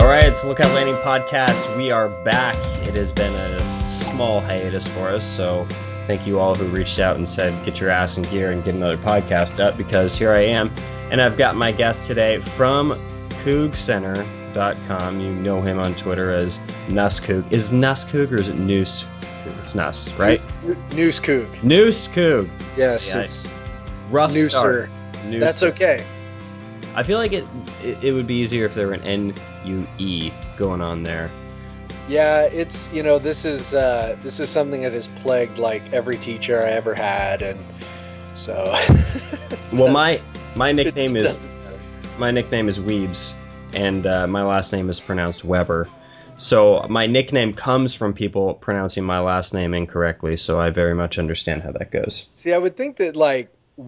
All right, it's the Lookout Landing podcast. We are back. It has been a small hiatus for us, so thank you all who reached out and said, get your ass in gear and get another podcast up, because here I am. And I've got my guest today from CougCenter.com. You know him on Twitter as Nusscoug. Is Nusscoug or is it Noose? It's Nuss, right? Noose Coug. Noose Coug. Yes, Yeah, it's rough Nooser. start. That's okay. I feel like it would be easier if there were an N-U-E going on there. Yeah, it's this is something that has plagued like every teacher I ever had, and so. Well, my nickname is Weebs, and my last name is pronounced Weber. So my nickname comes from people pronouncing my last name incorrectly. So I very much understand how that goes. See, I would think that like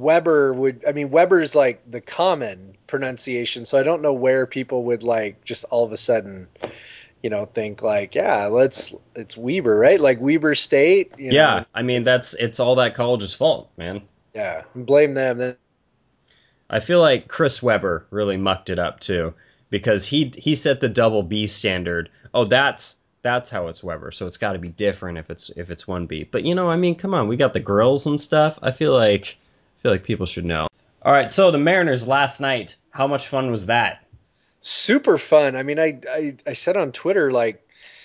Weber's like the common pronunciation, so I don't know where people would like just all of a sudden, think like, yeah, it's Weber, right? Like Weber State, Yeah, I mean it's all that college's fault, man. yeah, blame them. I feel like Chris Webber really mucked it up too, because he set the double B standard. Oh, that's how it's Weber, so it's got to be different if it's one B. But I mean, come on, we got the grills and stuff. I feel like people should know. All right, so the Mariners last night. How much fun was that? Super fun. I mean, I said on Twitter, like,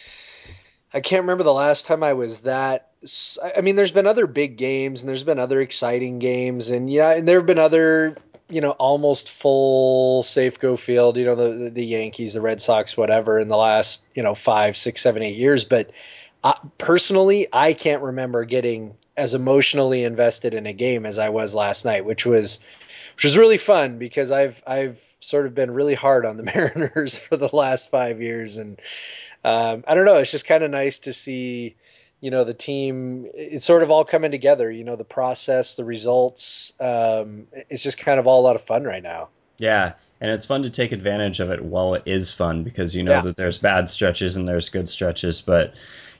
I can't remember the last time I was that. I mean, there's been other big games and there's been other exciting games, and yeah, and there have been other, almost full Safeco Field, the Yankees, the Red Sox, whatever, in the last, 5, 6, 7, 8 years. But personally, I can't remember getting as emotionally invested in a game as I was last night, which was really fun because I've sort of been really hard on the Mariners for the last 5 years, and I don't know. It's just kind of nice to see, the team. It's sort of all coming together. The process, the results. It's just kind of all a lot of fun right now. Yeah, and it's fun to take advantage of it while it is fun, because you know Yeah. that there's bad stretches and there's good stretches. But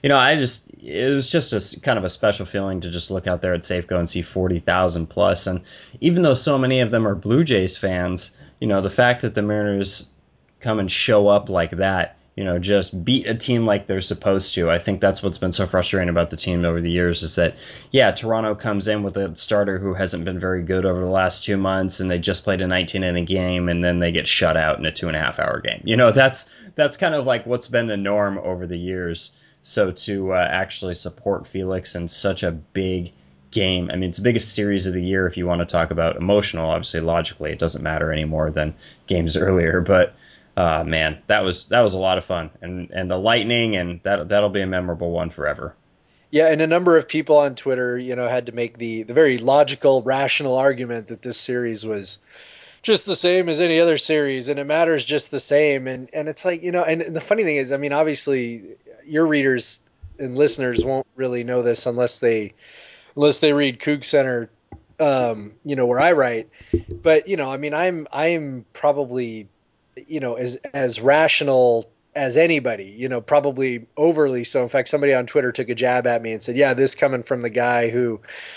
it was just a kind of a special feeling to just look out there at Safeco and see 40,000 plus. And even though so many of them are Blue Jays fans, the fact that the Mariners come and show up like that, just beat a team like they're supposed to. I think that's what's been so frustrating about the team over the years, is that, yeah, Toronto comes in with a starter who hasn't been very good over the last 2 months, and they just played a 19-inning game, and then they get shut out in a 2.5-hour game. That's kind of like what's been the norm over the years. So to actually support Felix in such a big game, I mean, it's the biggest series of the year if you want to talk about emotional. Obviously, logically, it doesn't matter anymore than games earlier, but man, that was a lot of fun, and the lightning, and that'll be a memorable one forever. Yeah, and a number of people on Twitter, had to make the very logical, rational argument that this series was just the same as any other series, and it matters just the same. And it's like, and the funny thing is, I mean, obviously, your readers and listeners won't really know this unless they read Coug Center, where I write. But I mean, I'm probably, as rational as anybody, probably overly so. In fact, somebody on Twitter took a jab at me and said, "Yeah, this coming from the guy who,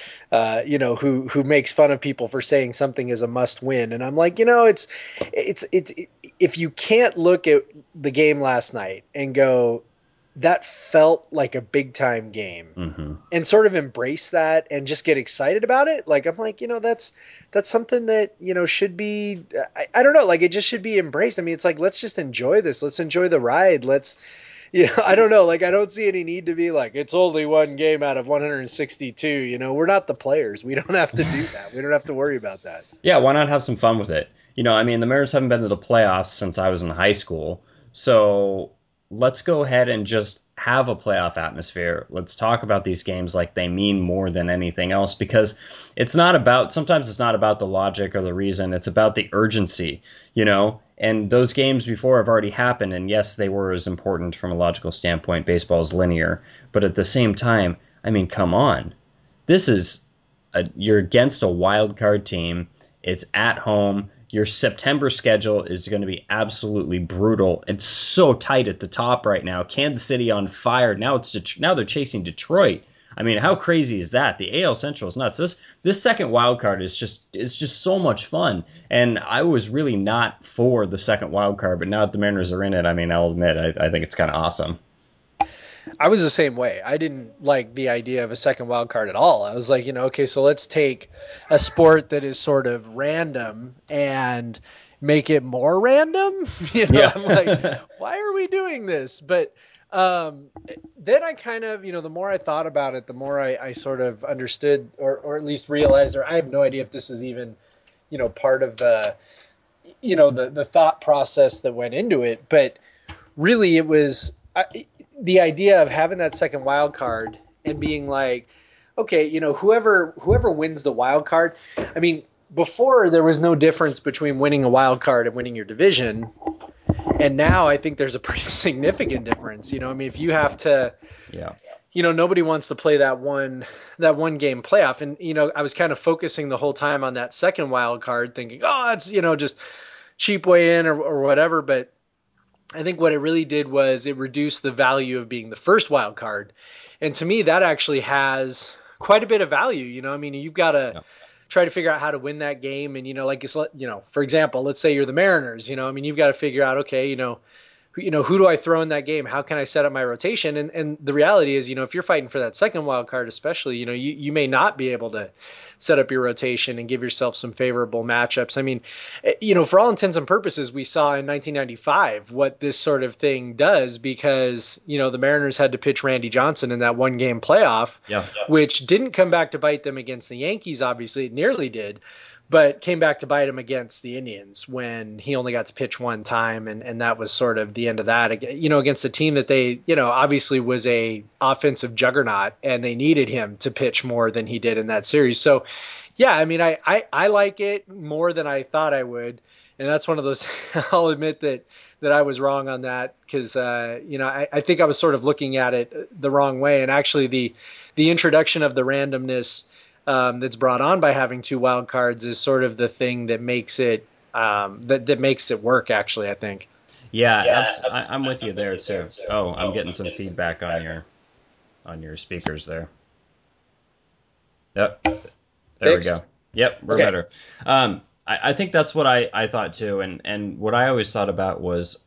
who makes fun of people for saying something is a must win." And I'm like, it's if you can't look at the game last night and go, that felt like a big time game, Hmm. and sort of embrace that and just get excited about it. Like, I'm like, that's something that, should be, I don't know, like it just should be embraced. I mean, it's like, let's just enjoy this. Let's enjoy the ride. Let's, I don't know. Like, I don't see any need to be like, it's only one game out of 162. We're not the players. We don't have to do that. We don't have to worry about that. Yeah, why not have some fun with it? I mean, the Mariners haven't been to the playoffs since I was in high school, so let's go ahead and just have a playoff atmosphere. Let's talk about these games like they mean more than anything else, because sometimes it's not about the logic or the reason, it's about the urgency. And those games before have already happened, and yes, they were as important from a logical standpoint. Baseball is linear, but at the same time, I mean, come on. This is you're against a wild card team. It's at home. Your September schedule is going to be absolutely brutal. It's so tight at the top right now. Kansas City on fire. Now they're chasing Detroit. I mean, how crazy is that? The AL Central is nuts. This second wild card is just so much fun. And I was really not for the second wild card, but now that the Mariners are in it, I mean, I'll admit I think it's kind of awesome. I was the same way. I didn't like the idea of a second wild card at all. I was like, okay, so let's take a sport that is sort of random and make it more random. Yeah. I'm like, why are we doing this? But um, then I kind of, the more I thought about it, the more I sort of understood, or at least realized, or I have no idea if this is even, part of the thought process that went into it. But really, it was the idea of having that second wild card and being like, okay, whoever wins the wild card. I mean, before there was no difference between winning a wild card and winning your division, and now I think there's a pretty significant difference. I mean, if you have to, Yeah. nobody wants to play that one game playoff, and I was kind of focusing the whole time on that second wild card, thinking, oh, it's just cheap way in or whatever, but I think what it really did was it reduced the value of being the first wild card. And to me, that actually has quite a bit of value. I mean, you've got to Yeah. try to figure out how to win that game. And, like, for example, let's say you're the Mariners, I mean, you've got to figure out, okay, who do I throw in that game? How can I set up my rotation? And the reality is, if you're fighting for that second wild card, especially, you may not be able to set up your rotation and give yourself some favorable matchups. I mean, for all intents and purposes, we saw in 1995 what this sort of thing does because, the Mariners had to pitch Randy Johnson in that one game playoff, Yeah. which didn't come back to bite them against the Yankees. Obviously, it nearly did, but came back to bite him against the Indians when he only got to pitch one time, and that was sort of the end of that. Against a team that they, obviously was a offensive juggernaut, and they needed him to pitch more than he did in that series. So, yeah, I mean, I like it more than I thought I would, and that's one of those. I'll admit that I was wrong on that because I think I was sort of looking at it the wrong way, and actually the introduction of the randomness that's brought on by having two wild cards is sort of the thing that makes it that makes it work. Actually, I think. Yeah, I'm with you there too. Oh, I'm getting some feedback on your speakers there. Yep. There we go. Fixed. Yep, we're Okay. better. I think that's what I thought too, and what I always thought about was,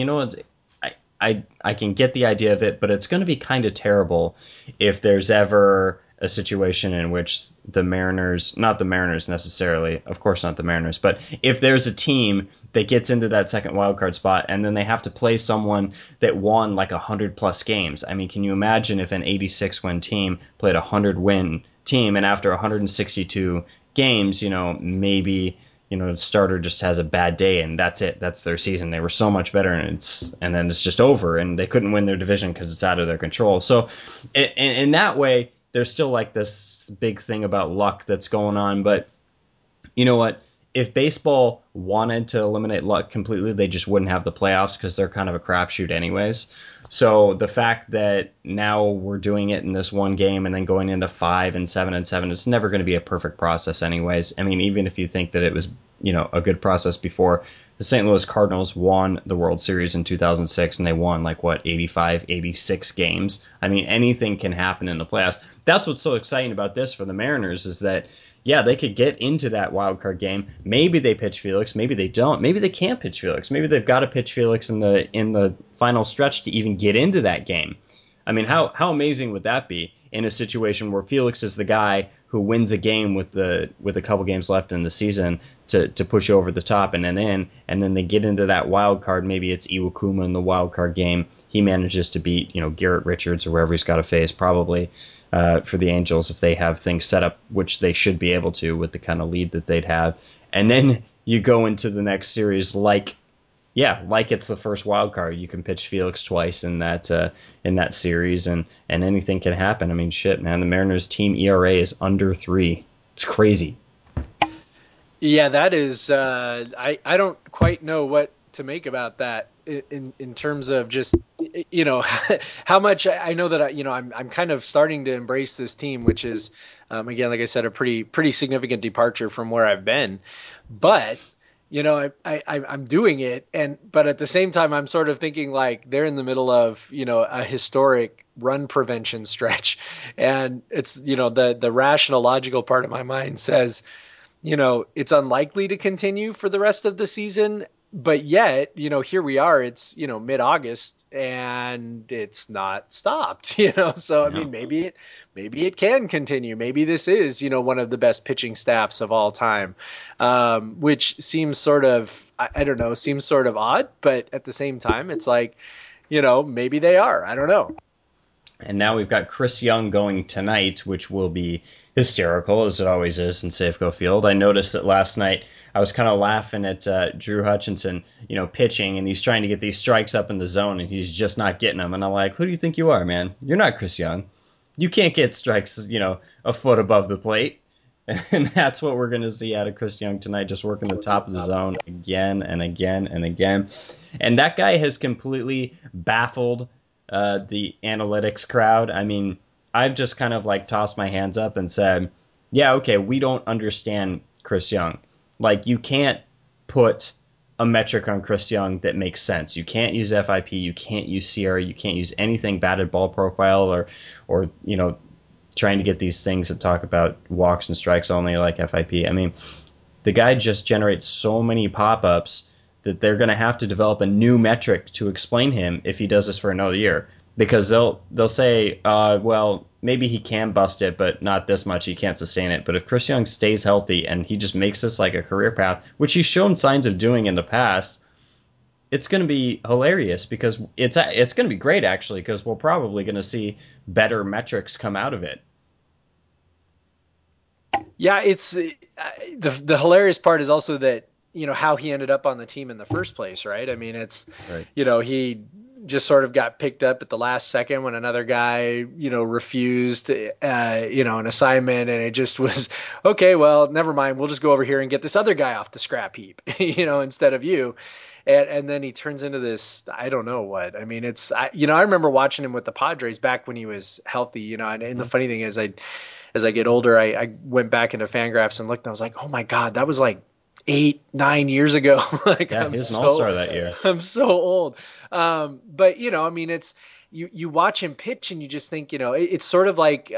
I can get the idea of it, but it's going to be kind of terrible if there's ever a situation in which the Mariners, not the Mariners necessarily, of course not the Mariners, but if there's a team that gets into that second wildcard spot and then they have to play someone that won like 100 plus games. I mean, can you imagine if an 86 win team played a 100 win team and after 162 games, maybe the starter just has a bad day and that's it. That's their season. They were so much better and then it's just over and they couldn't win their division because it's out of their control. So in that way, there's still like this big thing about luck that's going on. But you know what? If baseball wanted to eliminate luck completely, they just wouldn't have the playoffs because they're kind of a crapshoot anyways. So the fact that now we're doing it in this one game and then going into 5 and 7 and 7, it's never going to be a perfect process anyways. I mean, even if you think that it was, a good process before, the St. Louis Cardinals won the World Series in 2006 and they won like what 85, 86 games. I mean, anything can happen in the playoffs. That's what's so exciting about this for the Mariners is that yeah, they could get into that wild card game. Maybe they pitch Felix, maybe they don't. Maybe they can't pitch Felix. Maybe they've got to pitch Felix in the final stretch to even get into that game. I mean, how amazing would that be in a situation where Felix is the guy who wins a game with a couple games left in the season to push over the top and then they get into that wild card. Maybe it's Iwakuma in the wild card game. He manages to beat Garrett Richards or wherever he's got to face probably. For the Angels if they have things set up, which they should be able to with the kind of lead that they'd have. And then you go into the next series like it's the first wild card. You can pitch Felix twice in that series, and anything can happen. I mean, shit, man, the Mariners team ERA is under 3. It's crazy. Yeah, that is. I don't quite know what to make about that in terms of just how much I know that I'm kind of starting to embrace this team, which is again, like I said, a pretty significant departure from where I've been, but. I'm doing it, but at the same time, I'm sort of thinking like they're in the middle of, a historic run prevention stretch, and it's, the rational, logical part of my mind says, it's unlikely to continue for the rest of the season. But yet, here we are, it's, mid-August and it's not stopped, So I Yeah. mean, maybe it can continue. Maybe this is, one of the best pitching staffs of all time. Which seems sort of, I don't know, seems sort of odd, but at the same time, it's like, maybe they are. I don't know. And now we've got Chris Young going tonight, which will be hysterical, as it always is in Safeco Field. I noticed that last night I was kind of laughing at Drew Hutchinson, pitching, and he's trying to get these strikes up in the zone, and he's just not getting them. And I'm like, who do you think you are, man? You're not Chris Young. You can't get strikes, a foot above the plate. And that's what we're going to see out of Chris Young tonight, just working the top of the zone again and again and again. And that guy has completely baffled the analytics crowd. I mean, I've just kind of like tossed my hands up and said, yeah, okay, we don't understand Chris Young. Like, you can't put a metric on Chris Young that makes sense. You can't use FIP, you can't use SIERA, you can't use anything batted ball profile or trying to get these things that talk about walks and strikes only like FIP. I mean, the guy just generates so many pop-ups that they're going to have to develop a new metric to explain him if he does this for another year, because they'll say, well, maybe he can bust it, but not this much. He can't sustain it. But if Chris Young stays healthy and he just makes this like a career path, which he's shown signs of doing in the past, it's going to be hilarious, because it's going to be great actually, because we're probably going to see better metrics come out of it. Yeah, it's the hilarious part is also that, how he ended up on the team in the first place, right? I mean, it's, Right. he just sort of got picked up at the last second when another guy, refused, an assignment, and it just was okay. Well, never mind. We'll just go over here and get this other guy off the scrap heap, instead of you. And then he turns into this, I don't know what. I mean, I remember watching him with the Padres back when he was healthy, and the Mm-hmm. funny thing is, as I get older, I went back into Fangraphs and looked, and I was like, oh my God, that was like 8, 9 years ago. Like Yeah, he was an all-star that year. I'm so old. But I mean, you watch him pitch and you just think, it's sort of like,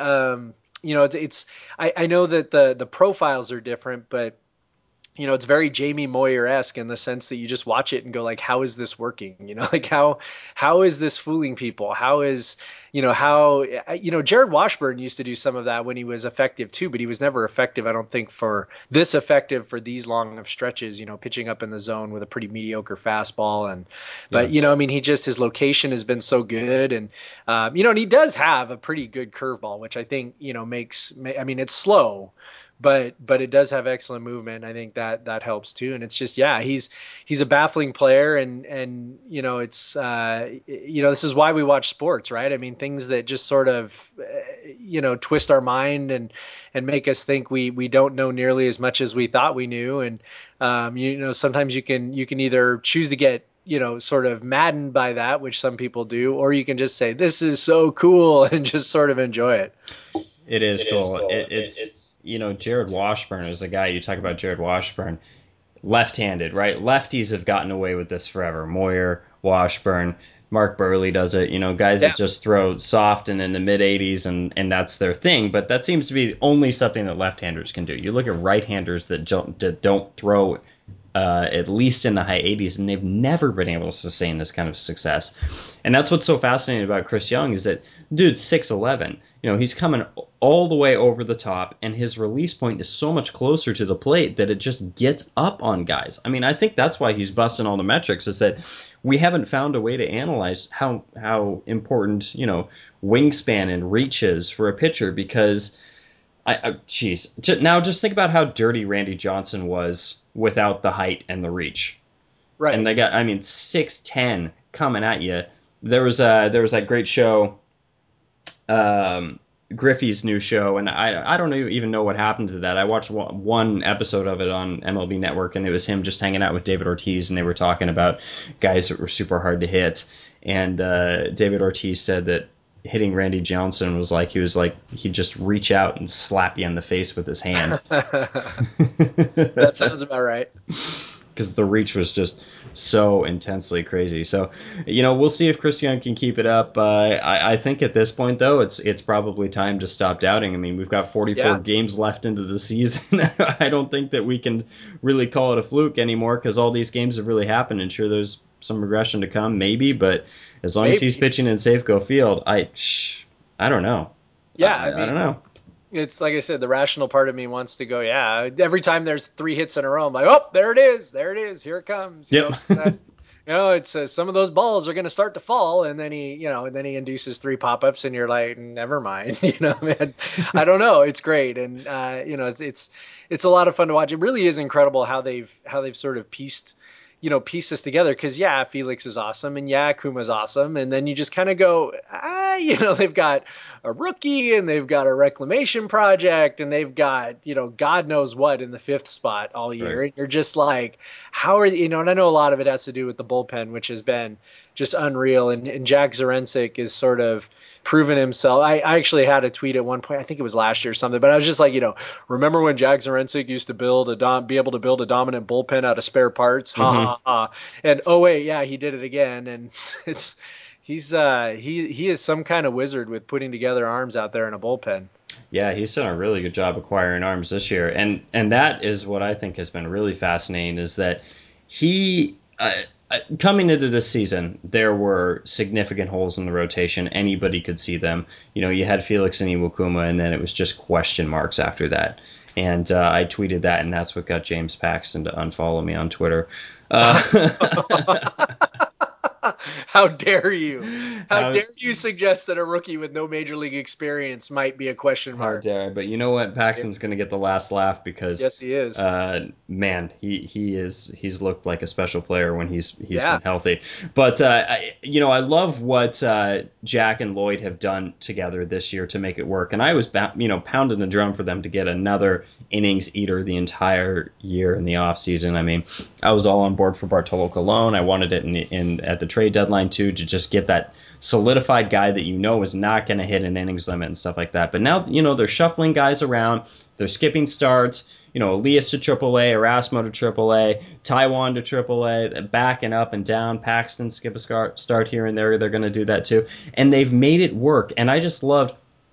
I know that the profiles are different, but it's very Jamie Moyer-esque in the sense that you just watch it and go like, how is this working? Like how is this fooling people? How is, how, Jared Washburn used to do some of that when he was effective too, but he was never effective, I don't think, for this effective for these long of stretches, pitching up in the zone with a pretty mediocre fastball. But, Yeah. I mean, his location has been so good. And, and he does have a pretty good curveball, which I think, I mean, it's slow, but it does have excellent movement. I think that helps too. And it's just, yeah, he's a baffling player, and it's this is why we watch sports, right? I mean, things that just sort of twist our mind and make us think we don't know nearly as much as we thought we knew. And sometimes you can either choose to get sort of maddened by that, which some people do, or you can just say this is so cool and just sort of enjoy it. It is cool. It's Jared Washburn is a guy. You talk about Jared Washburn, left-handed, right? Lefties have gotten away with this forever. Moyer, Washburn, Mark Burley does it. Guys that Yeah. just throw soft and in the mid 80s, and that's their thing. But that seems to be only something that left-handers can do. You look at right-handers that don't throw at least in the high 80s, and they've never been able to sustain this kind of success. And that's what's so fascinating about Chris Young is that dude's 6'11". He's coming all the way over the top, and his release point is so much closer to the plate that it just gets up on guys. I mean, I think that's why he's busting all the metrics, is that we haven't found a way to analyze how important, wingspan and reach is for a pitcher, because now just think about how dirty Randy Johnson was without the height and the reach. And Right. they got, I mean, 6'10" coming at you. There was that great show, Griffey's new show, and I don't even know what happened to that. I watched one episode of it on MLB Network, and it was him just hanging out with David Ortiz, and they were talking about guys that were super hard to hit. And David Ortiz said that hitting Randy Johnson was like he'd just reach out and slap you in the face with his hand. That sounds about right. because the reach was just so intensely crazy. So, we'll see if Chris Young can keep it up. I think at this point, though, it's probably time to stop doubting. I mean, we've got 44 Yeah, games left into the season. I don't think that we can really call it a fluke anymore because all these games have really happened. And sure, there's some regression to come, maybe, but as long as he's maybe. pitching in Safeco Field, I don't know. Yeah, I I don't mean, know. it's like I said, the rational part of me wants to go, yeah. Every time there's three hits in a row, I'm like, oh, there it is, here it comes. Yep. It's some of those balls are going to start to fall, and then and then he induces three pop-ups, and you're like, never mind, man. I don't know. It's great, and it's a lot of fun to watch. It really is incredible how they've sort of pieced this together. Because yeah, Felix is awesome, and yeah, Akuma's awesome, and then you just kind of go, they've got a rookie, and they've got a reclamation project, and they've got God knows what in the fifth spot all Right. year, and you're just like, how are and I know a lot of it has to do with the bullpen, which has been just unreal. And Jack Zarincic is sort of proven himself. I actually had a tweet at one point, I think it was last year or something, but I was just like, remember when Jack Zarincic used to be able to build a dominant bullpen out of spare parts? Ha Mm-hmm. ha ha. And oh wait, yeah, he did it again. And it's he is some kind of wizard with putting together arms out there in a bullpen. Yeah, he's done a really good job acquiring arms this year, and that is what I think has been really fascinating is that he. Coming into this season, there were significant holes in the rotation. Anybody could see them. You had Felix and Iwakuma, and then it was just question marks after that. And I tweeted that, and that's what got James Paxton to unfollow me on Twitter. How dare you? How How dare you suggest that a rookie with no major league experience might be a question How mark? dare I? But you know what? Paxton's going to get the last laugh because, Yes, he is. man, he's looked like a special player when he's Yeah. been healthy. But I love what Jack and Lloyd have done together this year to make it work. And I was pounding the drum for them to get another innings eater the entire year in the off season. I mean, I was all on board for Bartolo Colon. I wanted it in at the trade deadline too to just get that solidified guy that is not going to hit an innings limit and stuff like that. But now, they're shuffling guys around. They're skipping starts. Elias to AAA, Erasmo to AAA, Taiwan to AAA, backing up and down. Paxton skip a start here and there. They're going to do that too. And they've made it work. And I just loved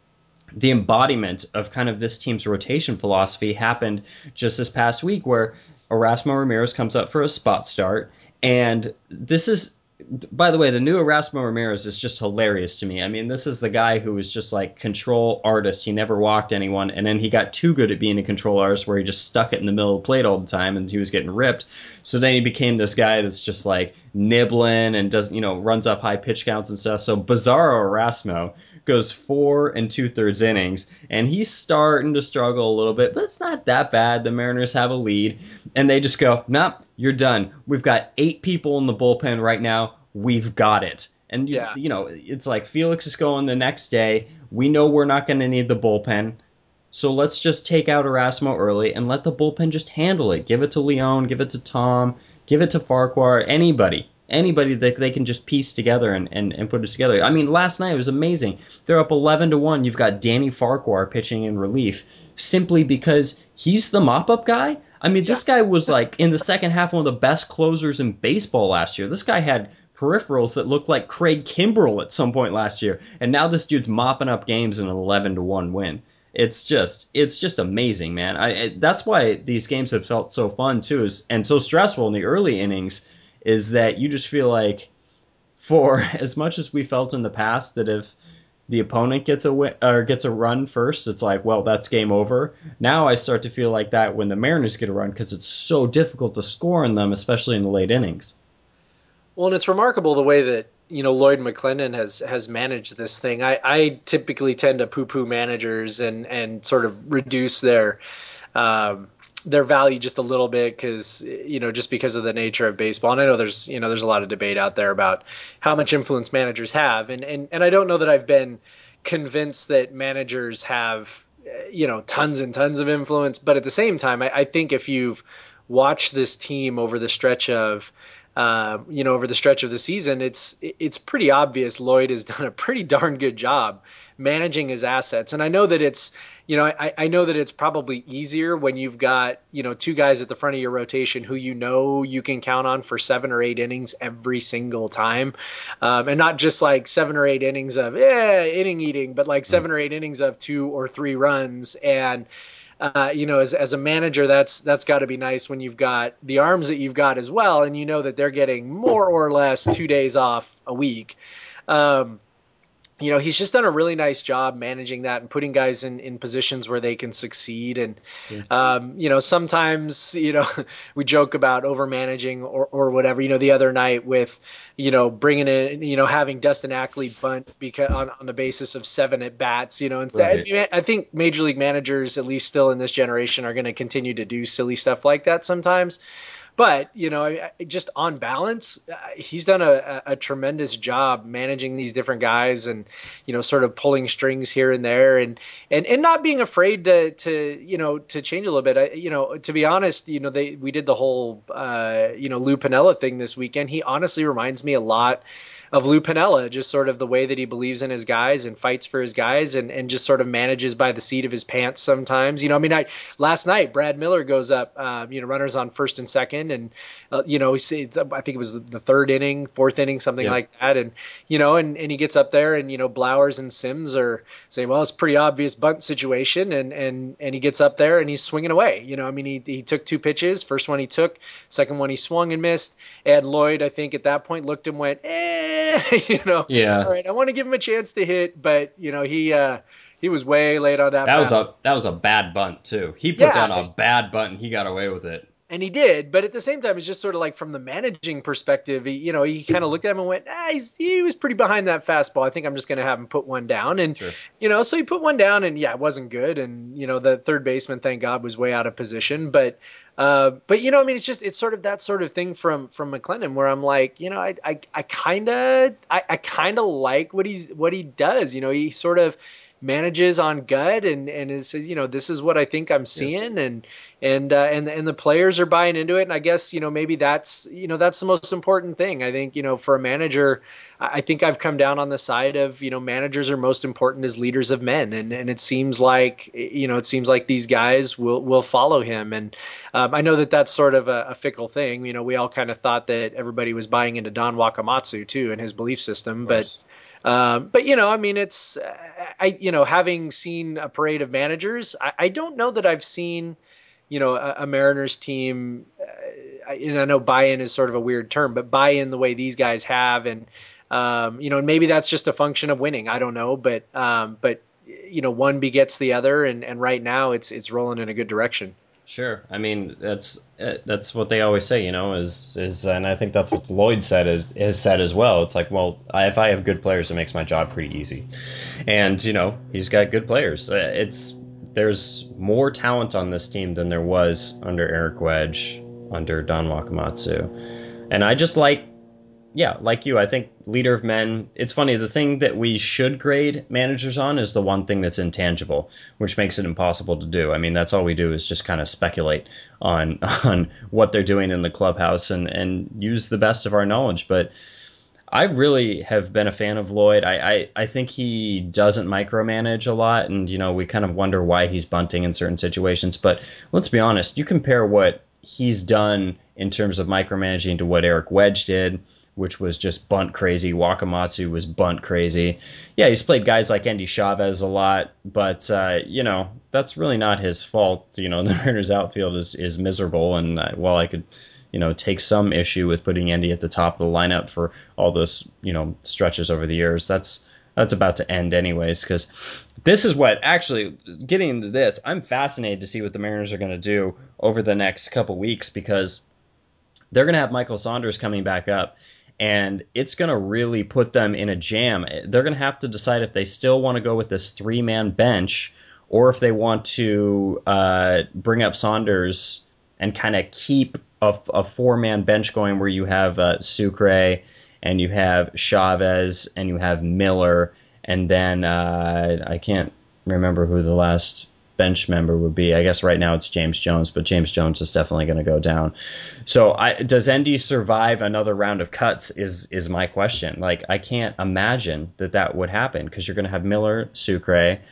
the embodiment of kind of this team's rotation philosophy happened just this past week where Erasmo Ramirez comes up for a spot start. And this is, by the way, the new Erasmo Ramirez is just hilarious to me. I mean, this is the guy who was just like control artist. He never walked anyone. And then he got too good at being a control artist where he just stuck it in the middle of the plate all the time and he was getting ripped. So then he became this guy that's just like nibbling and does, runs up high pitch counts and stuff. So Bizarro Erasmo goes 4 2/3 innings, and he's starting to struggle a little bit, but it's not that bad. The Mariners have a lead, and they just go, "Nah, you're done. We've got 8 people in the bullpen right now. We've got it." And Yeah. it's like Felix is going the next day. We know we're not going to need the bullpen. So let's just take out Erasmo early and let the bullpen just handle it. Give it to Leon, give it to Tom, give it to Farquhar, anybody that they can just piece together and put it together. I mean, last night it was amazing. They're up 11-1. You've got Danny Farquhar pitching in relief simply because he's the mop-up guy. I mean, Yeah. this guy was like in the second half one of the best closers in baseball last year. This guy had peripherals that looked like Craig Kimbrell at some point last year, and now this dude's mopping up games in an 11-1 win. It's just amazing, man. That's why these games have felt so fun too, and so stressful in the early innings is that you just feel like for as much as we felt in the past that if the opponent gets a win, or gets a run first, it's like, well, that's game over. Now I start to feel like that when the Mariners get a run because it's so difficult to score in them, especially in the late innings. Well, and it's remarkable the way that Lloyd McClendon has managed this thing. I typically tend to poo-poo managers and sort of reduce um, their value just a little bit because just because of the nature of baseball. And I know there's a lot of debate out there about how much influence managers have, and I don't know that I've been convinced that managers have tons and tons of influence. But at the same time, I think if you've watched this team over the stretch of the season, it's pretty obvious Lloyd has done a pretty darn good job managing his assets. And I know that I know that it's probably easier when you've got, two guys at the front of your rotation who you can count on for 7 or 8 innings every single time. And not just like 7 or 8 innings of, inning eating, but like Mm. 7 or 8 innings of 2 or 3 runs. And, as a manager, that's got to be nice when you've got the arms that you've got as well. And you know that they're getting more or less 2 days off a week. Um, he's just done a really nice job managing that and putting guys in positions where they can succeed. And, Sure. sometimes, we joke about over managing or whatever, the other night with, bringing in, having Dustin Ackley bunt because on the basis of 7 at bats, instead, Right. I think major league managers, at least still in this generation, are going to continue to do silly stuff like that sometimes. But just on balance, he's done a tremendous job managing these different guys, and sort of pulling strings here and there, and not being afraid to change a little bit. To be honest, we did the whole Lou Piniella thing this weekend. He honestly reminds me a lot of Lou Piniella, just sort of the way that he believes in his guys and fights for his guys, and just sort of manages by the seat of his pants sometimes. I mean, last night Brad Miller goes up, runners on first and second, and I think it was the third inning, fourth inning, something Yep. like that, and and he gets up there, and Blowers and Sims are saying, well, it's a pretty obvious bunt situation, and he gets up there and he's swinging away. I mean, he took 2 pitches. First one he took, second one he swung and missed. And Lloyd, I think at that point looked and went, all Yeah. right, I want to give him a chance to hit, but he was way late on that fast. That was a bad bunt too. He put Yeah, down a bad bunt and he got away with it. and he did, but at the same time, it's just sort of like from the managing perspective, he kind of looked at him and went, he was pretty behind that fastball. I think I'm just going to have him put one down. And, Sure. so he put one down, and yeah, it wasn't good. And, the third baseman, thank God, was way out of position. But I mean, it's sort of that sort of thing from McClendon, where I'm like, I kind of like what he does. He sort of manages on gut, and is says, this is what I think I'm Yeah. seeing, and the players are buying into it. And I guess maybe that's the most important thing. I think for a manager, I think I've come down on the side of managers are most important as leaders of men, and it seems like these guys will follow him. And I know that that's sort of a fickle thing. We all kind of thought that everybody was buying into Don Wakamatsu too and his belief Of system, but. course. I mean, it's having seen a parade of managers, I don't know that I've seen a Mariners team. And I know buy-in is sort of a weird term, but buy-in the way these guys have, and and maybe that's just a function of winning. I don't know, but one begets the other, and right now it's rolling in a good direction. Sure. I mean, that's what they always say, and I think that's what Lloyd said is said as well. It's like, well, if I have good players, it makes my job pretty easy, and he's got good players. There's more talent on this team than there was under Eric Wedge, under Don Wakamatsu, and I just like you, I think leader of men. It's funny. The thing that we should grade managers on is the one thing that's intangible, which makes it impossible to do. I mean, that's all we do is just kind of speculate on on what they're doing in the clubhouse and use the best of our knowledge. But I really have been a fan of Lloyd. I think he doesn't micromanage a lot, and we kind of wonder why he's bunting in certain situations. But let's be honest, you compare what he's done in terms of micromanaging to what Eric Wedge did, which was just bunt crazy. Wakamatsu was bunt crazy. Yeah, he's played guys like Andy Chavez a lot, but that's really not his fault. The Mariners outfield is miserable, and while I could take some issue with putting Andy at the top of the lineup for all those stretches over the years, that's about to end anyways, because this is what actually getting into this, I'm fascinated to see what the Mariners are going to do over the next couple weeks, because they're going to have Michael Saunders coming back up, and it's going to really put them in a jam. They're going to have to decide if they still want to go with this 3-man bench, or if they want to bring up Saunders and kind of keep a 4-man bench going, where you have Sucre, and you have Chavez, and you have Miller, and then I can't remember who the last bench member would be. I guess right now it's James Jones, but James Jones is definitely going to go down. So does Endy survive another round of cuts is my question. Like, I can't imagine that would happen, because you're going to have Miller, Sucre,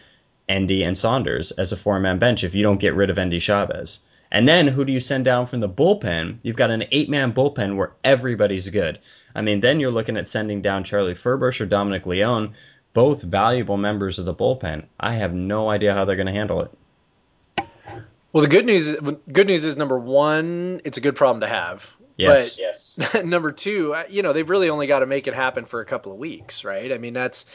Endy and Saunders as a four-man bench if you don't get rid of Endy Chavez. And then who do you send down from the bullpen? You've got an 8-man bullpen where everybody's good. I mean, then you're looking at sending down Charlie Furbush or Dominic Leone, both valuable members of the bullpen. I have no idea how they're going to handle it. Well, the good news is number one, it's a good problem to have. Yes. But number two, they've really only got to make it happen for a couple of weeks, right? I mean, that's,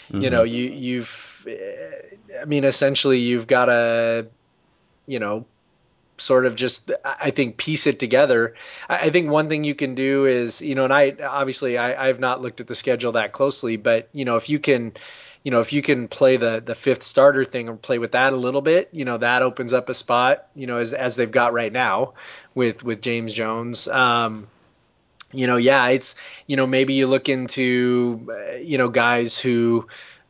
I mean, essentially you've got to, you know, sort of just, I think, piece it together. I think one thing you can do is, and I've not looked at the schedule that closely, but if you can play the fifth starter thing or play with that a little bit, that opens up a spot, as they've got right now with James Jones. It's, maybe you look into, guys who,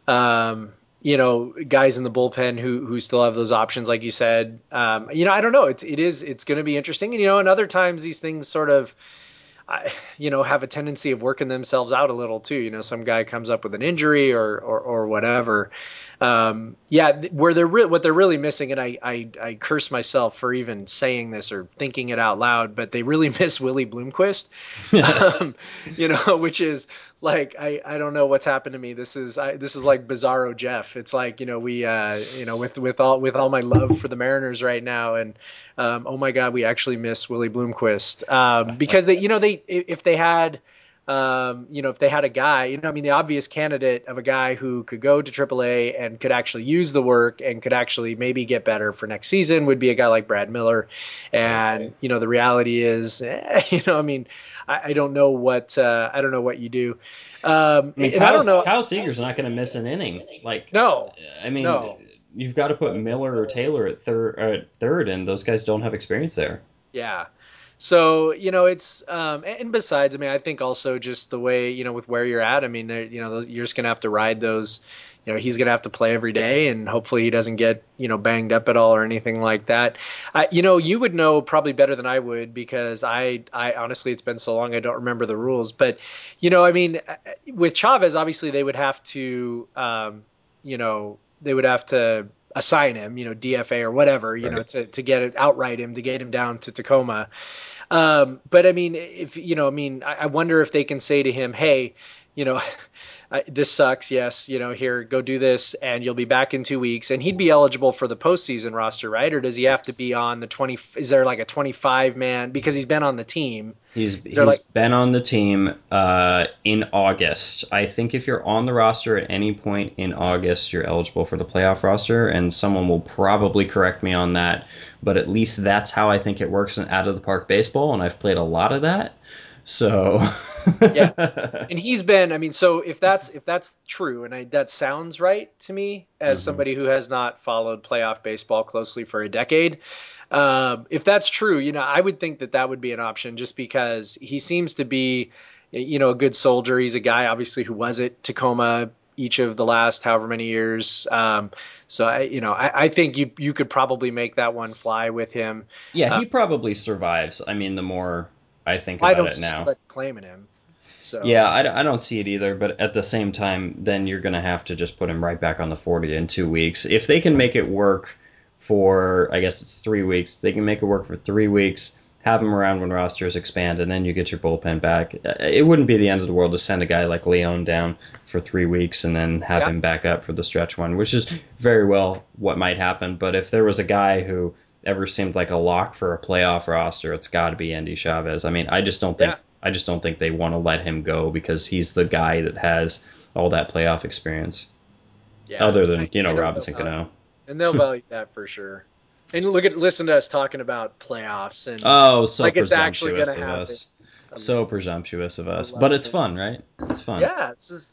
guys in the bullpen who still have those options, like you said. I don't know. It's going to be interesting. And other times these things sort of, have a tendency of working themselves out a little too. Some guy comes up with an injury or whatever. What they're really missing, and I curse myself for even saying this or thinking it out loud, but they really miss Willie Bloomquist, which is like, I don't know what's happened to me. This is like Bizarro Jeff. It's like, with all my love for the Mariners right now, and oh my God, we actually miss Willie Bloomquist, because if they had a guy, I mean, the obvious candidate of a guy who could go to AAA and could actually use the work and could actually maybe get better for next season would be a guy like Brad Miller. And, the reality is, I mean, I don't know what you do. I mean, I don't know. Kyle Seager's not going to miss an inning. Like, No, I mean, no. you've got to put Miller or Taylor at third, and those guys don't have experience there. Yeah. So, it's, and besides, I mean, I think also just the way, with where you're at, I mean, you're just going to have to ride those, he's going to have to play every day, and hopefully he doesn't get, banged up at all or anything like that. You would know probably better than I would, because I honestly, it's been so long, I don't remember the rules, but, I mean, with Chavez, obviously they would have to, they would have to assign him, DFA or whatever, Right. to get it outright him, to get him down to Tacoma. But I mean, if I wonder if they can say to him, "Hey, you know, this sucks. Yes, here, go do this, and you'll be back in 2 weeks." And he'd be eligible for the postseason roster, right? Or does he have to be on the 20? Is there like a 25 man, because he's been on the team? Is there He's like, been on the team in August. I think if you're on the roster at any point in August, you're eligible for the playoff roster, and someone will probably correct me on that. But at least that's how I think it works in out of the park baseball, and I've played a lot of that. So yeah? And he's been, I mean, so if that's true, and that sounds right to me as Mhm. somebody who has not followed playoff baseball closely for a decade. If that's true, I would think that would be an option, just because he seems to be, a good soldier. He's a guy, obviously, who was at Tacoma each of the last however many years. So I think you could probably make that one fly with him. Yeah, Uh, he probably survives. I mean, the more I think I about don't it see now. anybody claiming him. Yeah, So I don't see it either, but at the same time, then you're going to have to just put him right back on the 40 in 2 weeks. If they can make it work for, I guess it's 3 weeks, they can make it work for 3 weeks, have him around when rosters expand, and then you get your bullpen back. It wouldn't be the end of the world to send a guy like Leon down for 3 weeks and then have yeah, him back up for the stretch one, which is very well what might happen. But if there was a guy who ever seemed like a lock for a playoff roster, it's got to be Endy Chavez. I mean, yeah, I just don't think they want to let him go because he's the guy that has all that playoff experience. yeah. Other than, I know they'll Robinson value, Cano. and they'll value that for sure. And listen to us talking about playoffs, and Oh, so like it's actually going to presumptuous of happen. us. I So presumptuous of us. But love it's it. fun, right? It's fun. Yeah,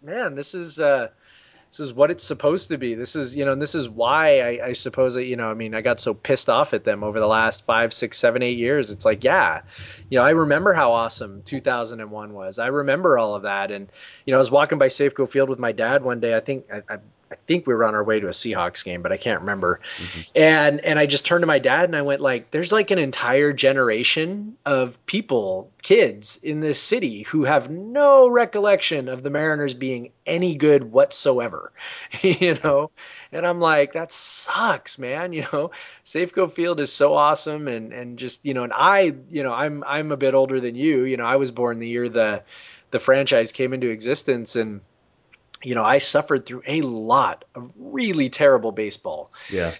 this is what it's supposed to be. This is, and this is why I suppose that, I mean, I got so pissed off at them over the last 5, 6, 7, 8 years. It's like, yeah, I remember how awesome 2001 was. I remember all of that. And, I was walking by Safeco Field with my dad one day. I think I think we were on our way to a Seahawks game, but I can't remember. Hmm. And I just turned to my dad and I went like, there's like an entire generation of people, kids in this city who have no recollection of the Mariners being any good whatsoever, you know? And I'm like, that sucks, man. Safeco Field is so awesome. And just, and I'm a bit older than you. I was born the year the franchise came into existence, and I suffered through a lot of really terrible baseball. Yeah.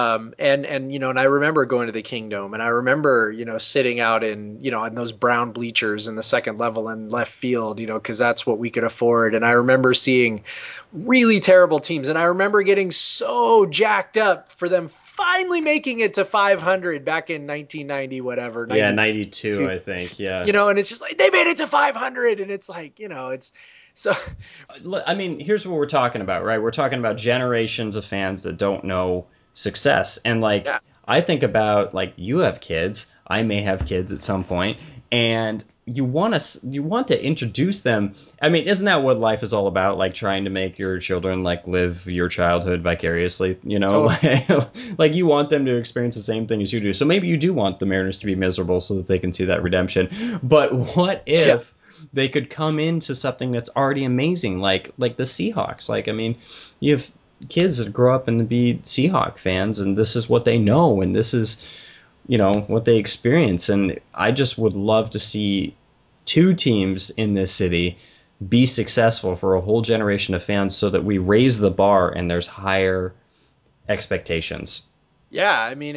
And I remember going to the Kingdom, and I remember, sitting out in those brown bleachers in the second level in left field, because that's what we could afford. And I remember seeing really terrible teams, and I remember getting so jacked up for them finally making it to 500 back in 1990, whatever, Yeah, 92, 92, I think. Yeah. and it's just like they made it to 500, and it's like, it's so. I mean, here's what we're talking about, right? We're talking about generations of fans that don't know success. And like Yeah. I think about like you have kids, I may have kids at some point, and you want to introduce them. I mean, isn't that what life is all about? Like trying to make your children like live your childhood vicariously, Totally. like you want them to experience the same thing as you do. So maybe you do want the Mariners to be miserable so that they can see that redemption. But what Yeah. if they could come into something that's already amazing, like the Seahawks. Like, I mean, you have kids that grow up and be Seahawk fans, and this is what they know, and this is what they experience. And I just would love to see two teams in this city be successful for a whole generation of fans, so that we raise the bar and there's higher expectations. Yeah, I mean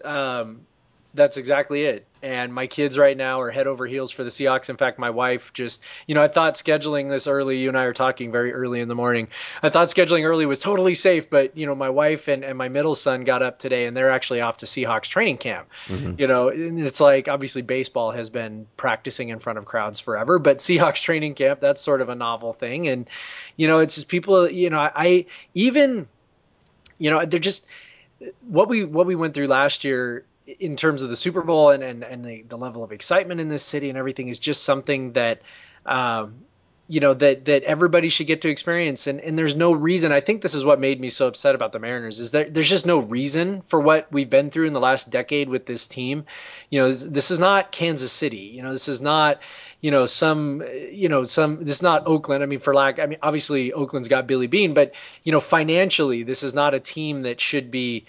that's exactly it. And my kids right now are head over heels for the Seahawks. In fact, my wife just, I thought scheduling this early, you and I are talking very early in the morning. I thought scheduling early was totally safe, but my wife and my middle son got up today and they're actually off to Seahawks training camp. Hmm. And it's like obviously baseball has been practicing in front of crowds forever, but Seahawks training camp, that's sort of a novel thing. And it's just people, I even, they're just what we went through last year in terms of the Super Bowl and the level of excitement in this city and everything is just something that um, that everybody should get to experience. And there's no reason. I think this is what made me so upset about the Mariners is that there's just no reason for what we've been through in the last decade with this team. This is not Kansas City. This is not this is not Oakland. I mean, I mean, obviously Oakland's got Billy Bean, but financially, this is not a team that should be,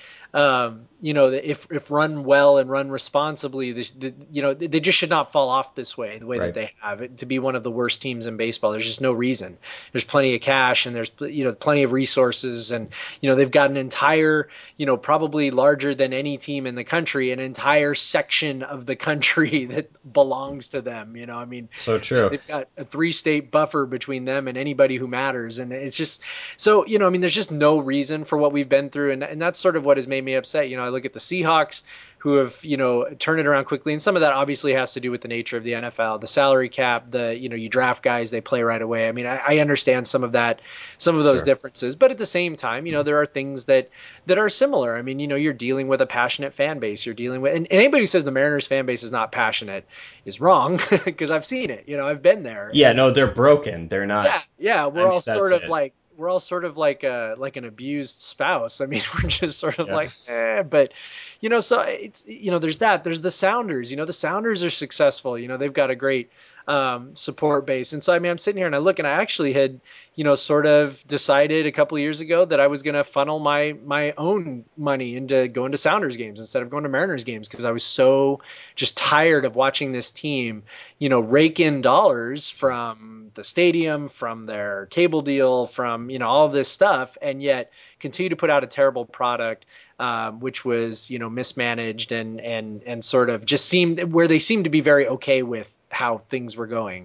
if run well and run responsibly, they just should not fall off this way, the way that Right. they have it, to be one of the worst teams in baseball. There's just no reason. There's plenty of cash and there's, plenty of resources, and, they've got an entire, probably larger than any team in the country, an entire section of the country that belongs to them. I mean, So true. they've got a three-state buffer between them and anybody who matters. And it's just so, I mean, there's just no reason for what we've been through. And that's sort of what has made me upset. I look at the Seahawks who have, turned it around quickly. And some of that obviously has to do with the nature of the NFL, the salary cap, you draft guys, they play right away. I mean, I understand some of that, some of those Sure. differences, but at the same time, there are things that are similar. I mean, you're dealing with a passionate fan base. You're dealing with, and anybody who says the Mariners fan base is not passionate is wrong because I've seen it. I've been there, Yeah, and no, they're broken. They're not. yeah, I mean, that's it. we're all sort of like an abused spouse. I mean, we're just sort of Yeah. like, but so it's there's that. There's the Sounders. The Sounders are successful. They've got a great support base. And so I mean, I'm sitting here and I look, and I actually had sort of decided a couple of years ago that I was going to funnel my own money into going to Sounders games instead of going to Mariners games, because I was so just tired of watching this team rake in dollars from the stadium, from their cable deal, from all of this stuff, and yet continue to put out a terrible product, which was mismanaged and sort of just seemed where they seemed to be very okay with how things were going.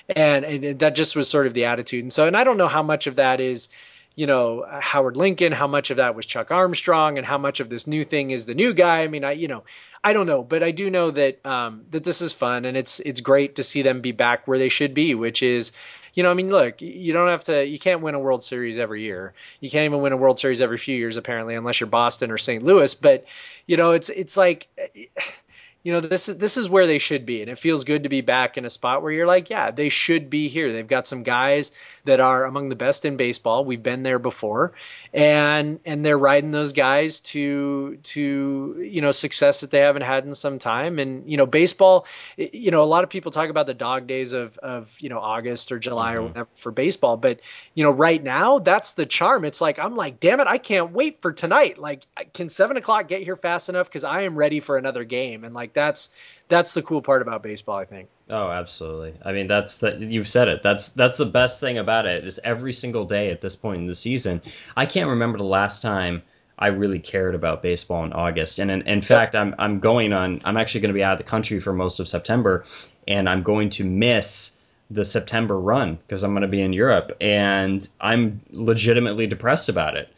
And that just was sort of the attitude. And I don't know how much of that is, Howard Lincoln, how much of that was Chuck Armstrong, and how much of this new thing is the new guy. I mean, I don't know, but I do know that that this is fun, and it's great to see them be back where they should be, which is, I mean, look, you can't win a World Series every year. You can't even win a World Series every few years, apparently, unless you're Boston or St. Louis. But it's like this is where they should be, and it feels good to be back in a spot where you're like, yeah, they should be here. They've got some guys that are among the best in baseball. We've been there before, and they're riding those guys to success that they haven't had in some time. And baseball, a lot of people talk about the dog days of August or July or Hmm. whatever for baseball, but right now that's the charm. It's like I'm like, damn it, I can't wait for tonight. Like, can 7 o'clock get here fast enough? Because I am ready for another game. And like that's the cool part about baseball, I think. Oh, absolutely. I mean, you've said it. That's the best thing about it is every single day at this point in the season. I can't remember the last time I really cared about baseball in August. And in Yep. fact, I'm actually going to be out of the country for most of September, and I'm going to miss the September run because I'm going to be in Europe, and I'm legitimately depressed about it.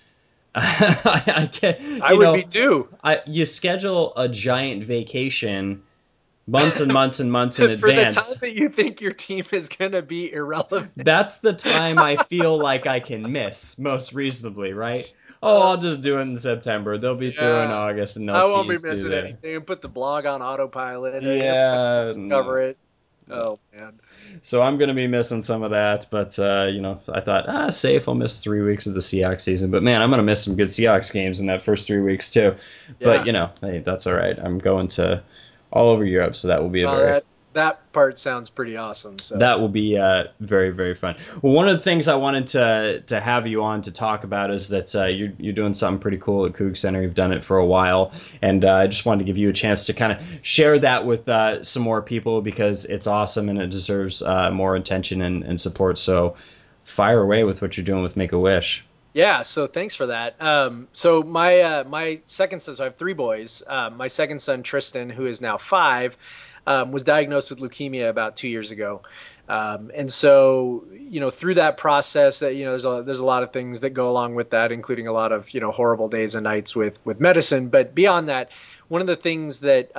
I can't, I would be too. you schedule a giant vacation months and months and months in For the time advance. that you think your team is going to be irrelevant. That's the time I feel like I can miss most reasonably, right? Oh, Uh, I'll just do it in September. They'll be through in yeah. August and they'll I won't be tease through missing there. anything. Put the blog on autopilot. Everybody Yeah, else will no, cover it. no. Oh man. So I'm gonna be missing some of that, but I thought, safe. I'll miss 3 weeks of the Seahawks season, but man, I'm gonna miss some good Seahawks games in that first 3 weeks too. But Yeah. hey, that's all right. I'm going to all over Europe, so that will be a Well, very that part sounds pretty awesome. So That will be very, very fun. Well, one of the things I wanted to have you on to talk about is that you're doing something pretty cool at Coug Center. You've done it for a while, and I just wanted to give you a chance to kind of share that with some more people because it's awesome and it deserves more attention and support. So, fire away with what you're doing with Make a Wish. yeah, so thanks for that. So my second son, so I have three boys. My second son, Tristan, who is now 5, was diagnosed with leukemia about 2 years ago. And so, through that process, that there's a lot of things that go along with that, including a lot of horrible days and nights with medicine. But beyond that, one of the things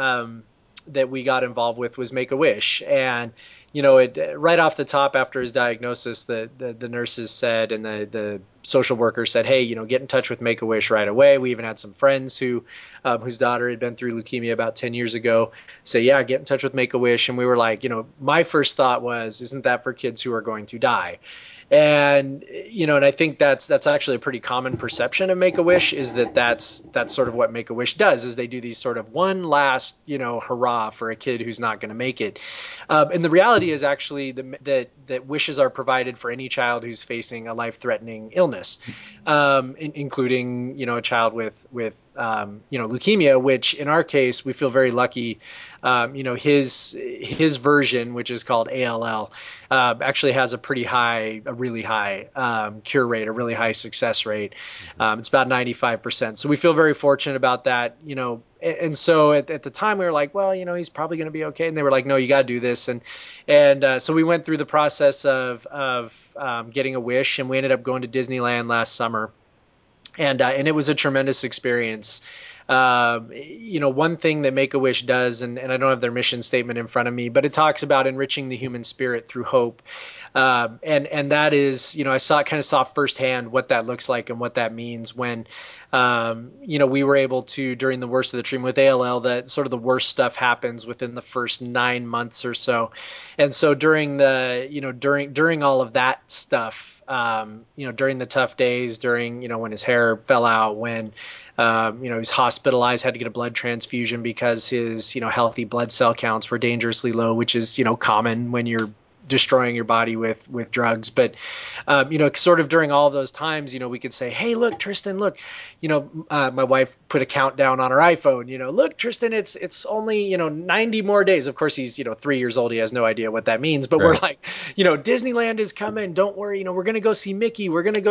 that we got involved with was Make a Wish, and it right off the top after his diagnosis, the nurses said and the social worker said, hey, get in touch with Make a Wish right away. We even had some friends whose daughter had been through leukemia about 10 years ago say, yeah, get in touch with Make a Wish. And we were like, my first thought was, isn't that for kids who are going to die? And I think that's actually a pretty common perception of Make a Wish, is that's sort of what Make a Wish does, is they do these sort of one last hurrah for a kid who's not going to make it. And the reality is actually that wishes are provided for any child who's facing a life-threatening illness, including a child with leukemia, which in our case we feel very lucky. His version, which is called ALL, actually has a really high cure rate, a really high success rate. It's about 95%. So we feel very fortunate about that. And so at the time we were like, well, he's probably going to be okay. And they were like, no, you got to do this. And so we went through the process of getting a wish, and we ended up going to Disneyland last summer, and it was a tremendous experience. One thing that Make a Wish does, and I don't have their mission statement in front of me, but it talks about enriching the human spirit through hope. And that is, I saw firsthand what that looks like and what that means when, we were able to, during the worst of the treatment with ALL, that sort of the worst stuff happens within the first 9 months or so. And so during all of that stuff, during the tough days, during, when his hair fell out, when, he was hospitalized, had to get a blood transfusion because his, healthy blood cell counts were dangerously low, which is, common when you're destroying your body with drugs. But sort of during all those times, we could say, hey, look, Tristan, look, my wife put a countdown on her iPhone, look, Tristan, it's only 90 more days. Of course, he's 3 years old, he has no idea what that means, but we're Right. like, Disneyland is coming, don't worry, we're gonna go see Mickey,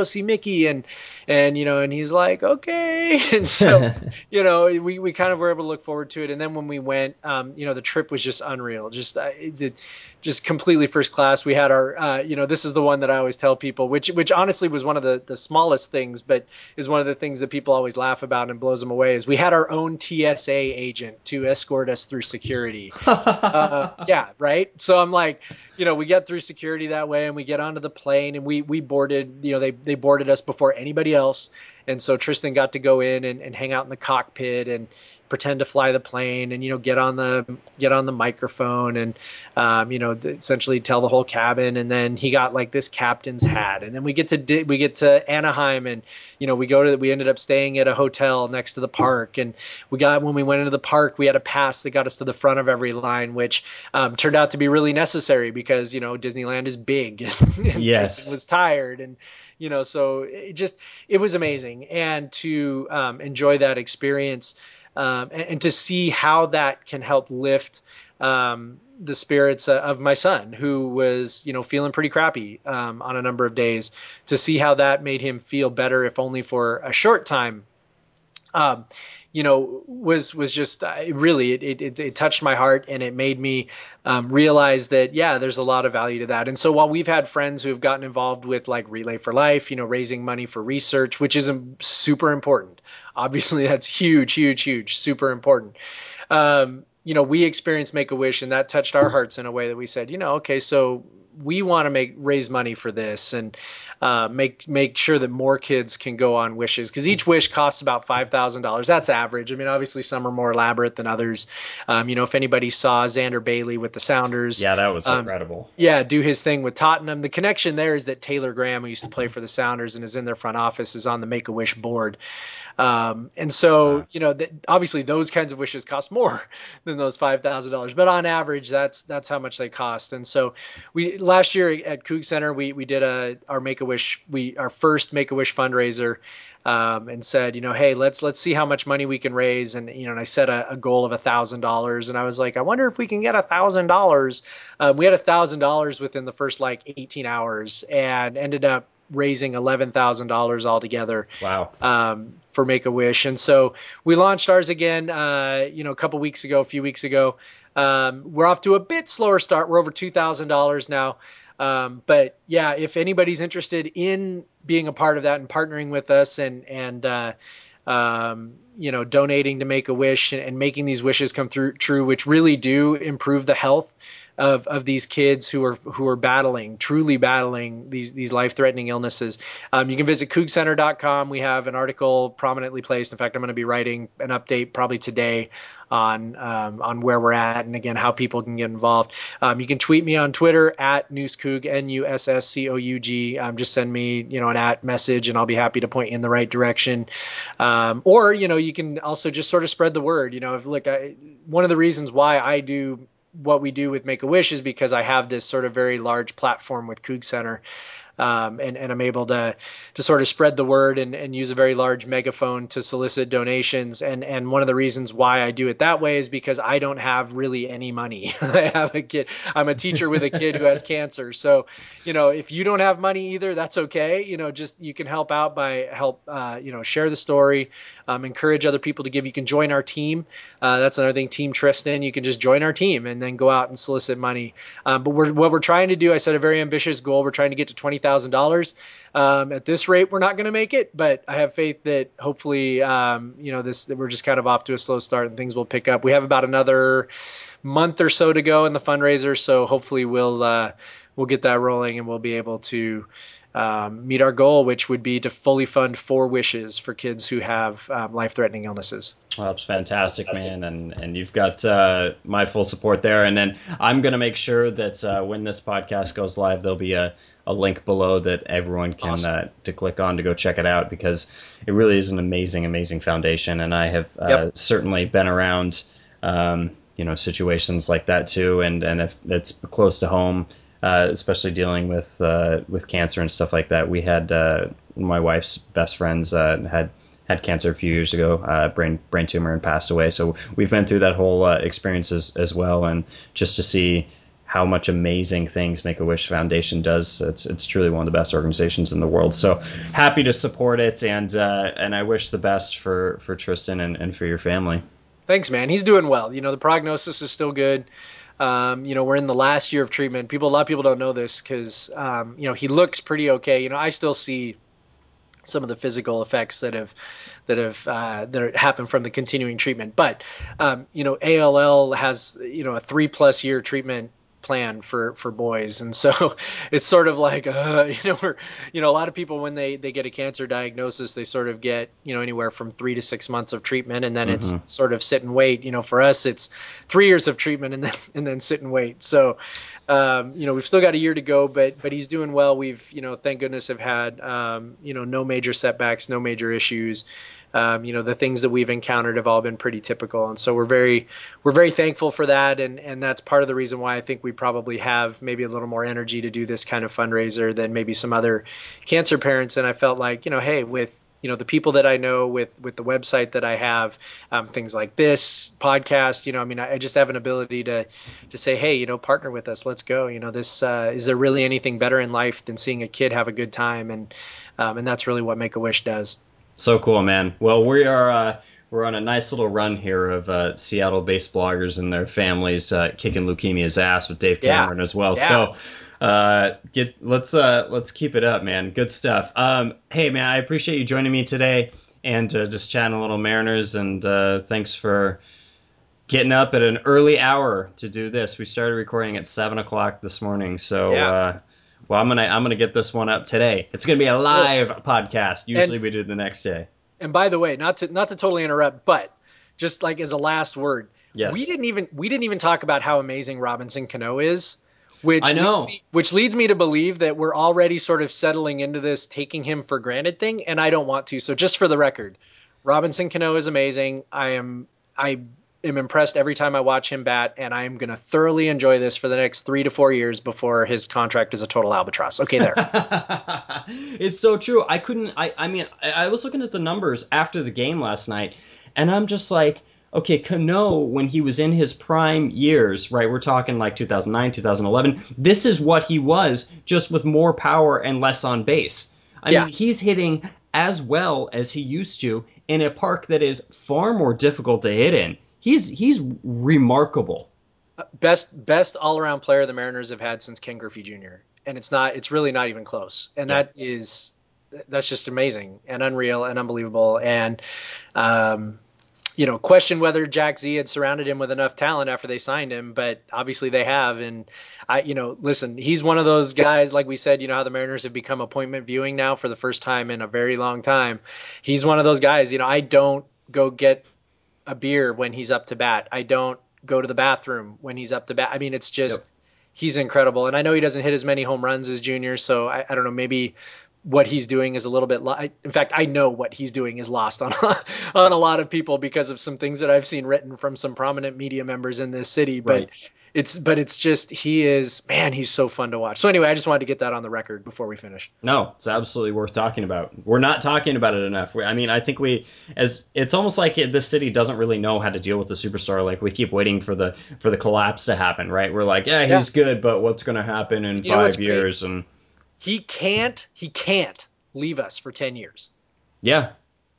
and he's like, okay. And so we kind of were able to look forward to it. And then when we went, the trip was just unreal, just completely first class. We had our, this is the one that I always tell people, which honestly was one of the smallest things, but is one of the things that people always laugh about and blows them away, is we had our own TSA agent to escort us through security. Yeah, right. So I'm like, we get through security that way, and we get onto the plane, and we boarded, they boarded us before anybody else. And so Tristan got to go in and hang out in the cockpit and pretend to fly the plane, and get on the microphone, and essentially tell the whole cabin. And then he got like this captain's hat, and then we get to Anaheim, and we ended up staying at a hotel next to the park. And when we went into the park, we had a pass that got us to the front of every line, which turned out to be really necessary because Disneyland is big, and Tristan Yes. was tired. And so it was amazing. And to enjoy that experience, and to see how that can help lift the spirits of my son, who was feeling pretty crappy on a number of days, to see how that made him feel better, if only for a short time. um, was just really, it touched my heart, and it made me realize that, yeah, there's a lot of value to that. And so while we've had friends who have gotten involved with like Relay for Life, raising money for research, which is super important. Obviously, that's huge, huge, huge, super important. We experienced Make a Wish, and that touched our hearts in a way that we said, okay, so we want to raise money for this, and make sure that more kids can go on wishes, because each wish costs about $5,000. That's average. I mean, obviously some are more elaborate than others. If anybody saw Xander Bailey with the Sounders, Yeah, that was incredible. yeah, do his thing with Tottenham. The connection there is that Taylor Graham, who used to play for the Sounders and is in their front office, is on the Make a Wish board. And so, obviously those kinds of wishes cost more than those $5,000, but on average, that's how much they cost. And so last year at Coug Center, we did our first Make a Wish fundraiser, and said, hey, let's see how much money we can raise. And I set a goal of $1,000, and I was like, I wonder if we can get $1,000. We had $1,000 within the first like 18 hours, and ended up raising $11,000 altogether, Wow. for Make a Wish. And so we launched ours again, a few weeks ago. We're off to a bit slower start. We're over $2,000 now. But yeah, if anybody's interested in being a part of that and partnering with us, and donating to Make a Wish, and making these wishes come true, which really do improve the health of these kids who are truly battling these life-threatening illnesses. You can visit cougcenter.com. We have an article prominently placed. In fact, I'm going to be writing an update probably today on where we're at, and again, how people can get involved. You can tweet me on Twitter at Nusscoug, Nusscoug. Just send me an at message, and I'll be happy to point you in the right direction. Or you can also just sort of spread the word. One of the reasons why I do what we do with Make a Wish is because I have this sort of very large platform with Coug Center. And I'm able to sort of spread the word, and use a very large megaphone to solicit donations. And one of the reasons why I do it that way is because I don't have really any money. I have a kid. I'm a teacher with a kid who has cancer. So, if you don't have money either, that's okay. You can help out by share the story, encourage other people to give. You can join our team. That's another thing, Team Tristan. You can just join our team and then go out and solicit money. But what we're trying to do, I set a very ambitious goal. We're trying to get to $20,000. At this rate, we're not going to make it, but I have faith that hopefully, we're just kind of off to a slow start, and things will pick up. We have about another month or so to go in the fundraiser, so hopefully we'll get that rolling, and we'll be able to meet our goal, which would be to fully fund 4 wishes for kids who have life-threatening illnesses. Well, that's fantastic, man, and you've got my full support there. And then I'm gonna make sure that when this podcast goes live, there'll be a link below that everyone can Awesome. To click on to go check it out, because it really is an amazing, amazing foundation. And I have Yep. certainly been around situations like that too, and if it's close to home. Especially dealing with cancer and stuff like that. We had my wife's best friends had cancer a few years ago, brain tumor, and passed away. So we've been through that whole experience as well, and just to see how much amazing things Make a Wish Foundation does, it's truly one of the best organizations in the world. So happy to support it, and I wish the best for Tristan and for your family. Thanks, man. He's doing well. The prognosis is still good. We're in the last year of treatment. A lot of people don't know this because, he looks pretty okay. I still see some of the physical effects that happened from the continuing treatment. But, ALL has, a 3+ year treatment plan for boys, and so it's sort of like we're a lot of people when they get a cancer diagnosis, they sort of get anywhere from 3 to 6 months of treatment, and then it's Hmm. sort of sit and wait. For us, it's 3 years of treatment and then sit and wait. So we've still got a year to go, but he's doing well. We've, thank goodness, have had, no major setbacks, no major issues. The things that we've encountered have all been pretty typical, and so we're very thankful for that, and that's part of the reason why I think we probably have maybe a little more energy to do this kind of fundraiser than maybe some other cancer parents. And I felt like, hey, with the people that I know, with the website that I have, things like this podcast, I just have an ability to say, hey, partner with us, let's go. This is there really anything better in life than seeing a kid have a good time? And that's really what Make a Wish does. So cool, man. Well, we're on a nice little run here of Seattle-based bloggers and their families kicking leukemia's ass with Dave Yeah, Cameron as well. yeah, So let's keep it up, man. Good stuff. Hey, man, I appreciate you joining me today and just chatting a little Mariners. And thanks for getting up at an early hour to do this. We started recording at 7 o'clock this morning, so. yeah. Well, I'm gonna get this one up today. It's gonna be a Cool. live podcast. And Usually we do it the next day. and by the way, not to totally interrupt, but just like as a last word, we Yes, didn't even we didn't even talk about how amazing Robinson Cano is, I know. which leads me to believe that we're already sort of settling into this taking him for granted thing, and I don't want to. So just for the record, Robinson Cano is amazing. I am impressed every time I watch him bat, and I am going to thoroughly enjoy this for the next 3 to 4 years before his contract is a total albatross. Okay, there. It's so true. I mean, I was looking at the numbers after the game last night, and I'm just like, okay, Cano, when he was in his prime years, right? We're talking like 2009, 2011. This is what he was, just with more power and less on base. I Yeah. mean, he's hitting as well as he used to in a park that is far more difficult to hit in. He's remarkable. Best all around player the Mariners have had since Ken Griffey Jr. And it's really not even close. And Yeah. that's just amazing and unreal and unbelievable. And um, question whether Jack Z had surrounded him with enough talent after they signed him, but obviously they have. And listen, he's one of those guys, like we said, how the Mariners have become appointment viewing now for the first time in a very long time. He's one of those guys, I don't go get a beer when he's up to bat. I don't go to the bathroom when he's up to bat. I mean, it's Yep. just he's incredible. And I know he doesn't hit as many home runs as Junior, so I don't know. Maybe what he's doing is a little bit. In fact, I know what he's doing is lost on on a lot of people because of some things that I've seen written from some prominent media members in this city. But Right. it's just he is, man. He's so fun to watch. So anyway, I just wanted to get that on the record before we finish. No, it's absolutely worth talking about. We're not talking about it enough. I mean, I think as it's almost like this city doesn't really know how to deal with the superstar. Like we keep waiting for the collapse to happen, right? We're like, yeah, Yeah, he's good, but what's going to happen in you know what's five great? years? And He can't leave us for 10 years. yeah,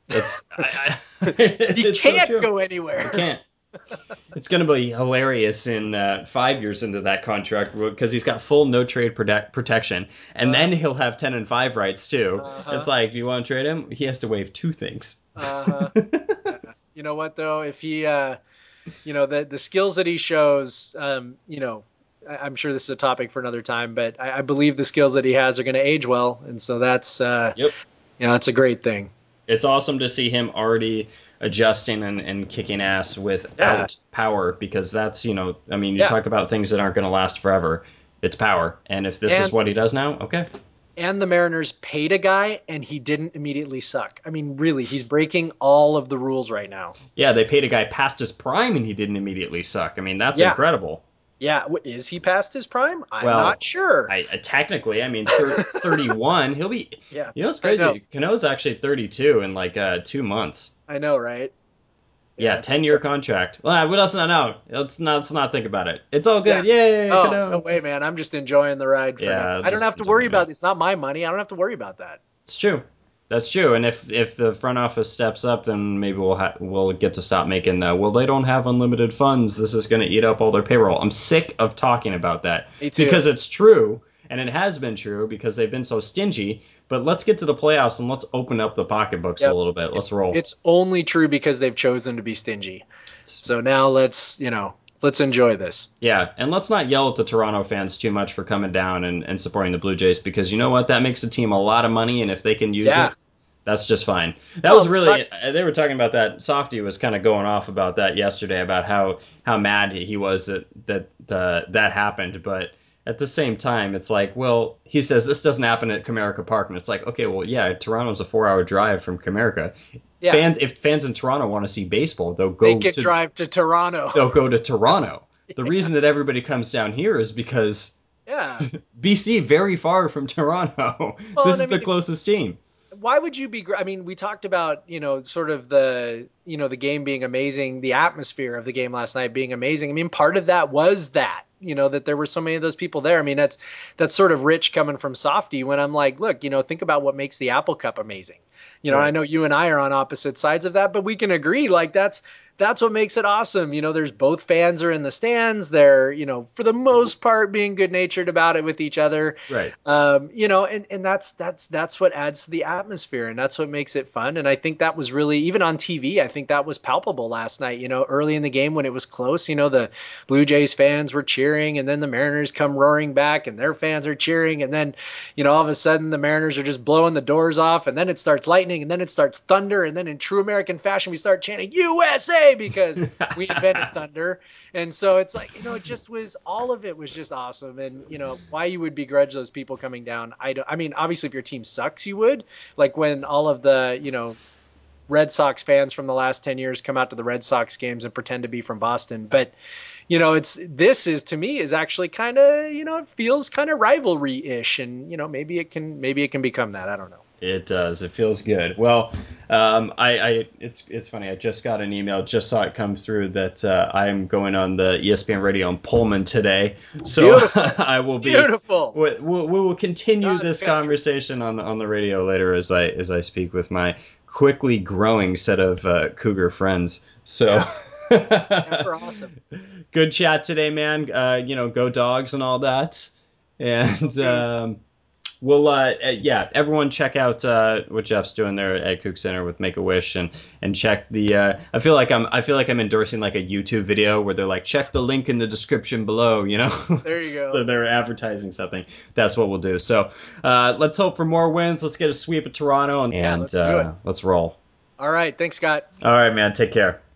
He it's so can't true. go It anywhere. can't. It's going to be hilarious in 5 years into that contract because he's got full no trade protection, and Uh, then he'll have 10 and 5 rights too. It's uh-huh. like, do you want to trade him? He has to waive two things. Uh-huh. Yeah. You know what though? If he the skills that he shows, I'm sure this is a topic for another time, but I believe the skills that he has are going to age well, and so that's Yep. that's a great thing. It's awesome to see him already adjusting and kicking ass Yeah. without power because that's, I mean, you Yeah. talk about things that aren't going to last forever. It's power. And if this is And what he does now, okay. the Mariners paid a guy and he didn't immediately suck. I mean, really, he's breaking all of the rules right now. Yeah, they paid a guy past his prime and he didn't immediately suck. I mean, that's Yeah. incredible. Yeah. Is he past his prime? I'm not Well, sure. I technically, I mean, 31, he'll be, Yeah. it's I know. crazy. Cano's actually 32 in like 2 months. I know, right? Yeah, Yeah, it's 10-year contract. Well, what else? No, let's not think about it. It's all yeah. good. Yay, Oh, no Cano. way, man. I'm just enjoying the ride for now. Yeah, I don't just have to enjoy worry it now. about it's not my money. I don't have to worry about that. It's true. That's true. And if the front office steps up, then maybe we'll get to stop making. Well, they don't have unlimited funds. This is going to eat up all their payroll. I'm sick of talking about that Me too. because it's true, and it has been true because they've been so stingy. But let's get to the playoffs and let's open up the pocketbooks a little Yep. bit. It's Let's roll. it's only true because they've chosen to be stingy. So now let's. Let's enjoy this. Yeah, and let's not yell at the Toronto fans too much for coming down and supporting the Blue Jays, because you know what? That makes the team a lot of money, and if they can use Yeah. it, that's just fine. That Well, was really, they were talking about that. Softy was kind of going off about that yesterday, about how mad he was that happened, but at the same time, it's like, well, he says this doesn't happen at Comerica Park, and it's like, okay, well, yeah, Toronto's a 4 hour drive from Comerica. yeah, If fans in Toronto want to see baseball, they could drive to Toronto. they'll go to Toronto. The Yeah. reason that everybody comes down here is because Yeah. BC very far from Toronto. Well, This and I is the mean, closest team. why would you be? I mean, we talked about, sort of the, the game being amazing, the atmosphere of the game last night being amazing. I mean, part of that was that, that there were so many of those people there. I mean, that's sort of rich coming from Softy when I'm like, look, think about what makes the Apple Cup amazing. I Right. know you and I are on opposite sides of that, but we can agree, like that's what makes it awesome. There's both fans are in the stands. They're, for the most part being good natured about it with each other. Right. And that's what adds to the atmosphere, and that's what makes it fun. And I think that was really, even on TV, I think that was palpable last night. Early in the game when it was close, the Blue Jays fans were cheering, and then the Mariners come roaring back, and their fans are cheering, and then all of a sudden the Mariners are just blowing the doors off, and then it starts lightning, and then it starts thunder, and then in true American fashion we start chanting USA because we invented thunder. And so it's like, it just was, all of it was just awesome. And, why you would begrudge those people coming down, I mean, obviously if your team sucks, you would. Like when all of the, Red Sox fans from the last 10 years come out to the Red Sox games and pretend to be from Boston. But, this is, to me, is actually kind of, it feels kind of rivalry-ish. And, maybe it can become that. I don't know. It does. It feels good. Well, it's funny. I just got an email. Just saw it come through that I'm going on the ESPN Radio in Pullman today. So Beautiful. I will be. Beautiful. We will continue God's this country. conversation on the radio later as I speak with my quickly growing set of Cougar friends. So. Yeah. Ever awesome. Good chat today, man. Go dogs and all that. Go And Cougs. well, yeah, everyone check out what Jeff's doing there at Kook Center with Make a Wish, and check the. I feel like I'm endorsing like a YouTube video where they're like, check the link in the description below. There you go. They're advertising something. That's what we'll do. So let's hope for more wins. Let's get a sweep of Toronto, Yeah, and let's do it. let's roll. All right. Thanks, Scott. All right, man. Take care.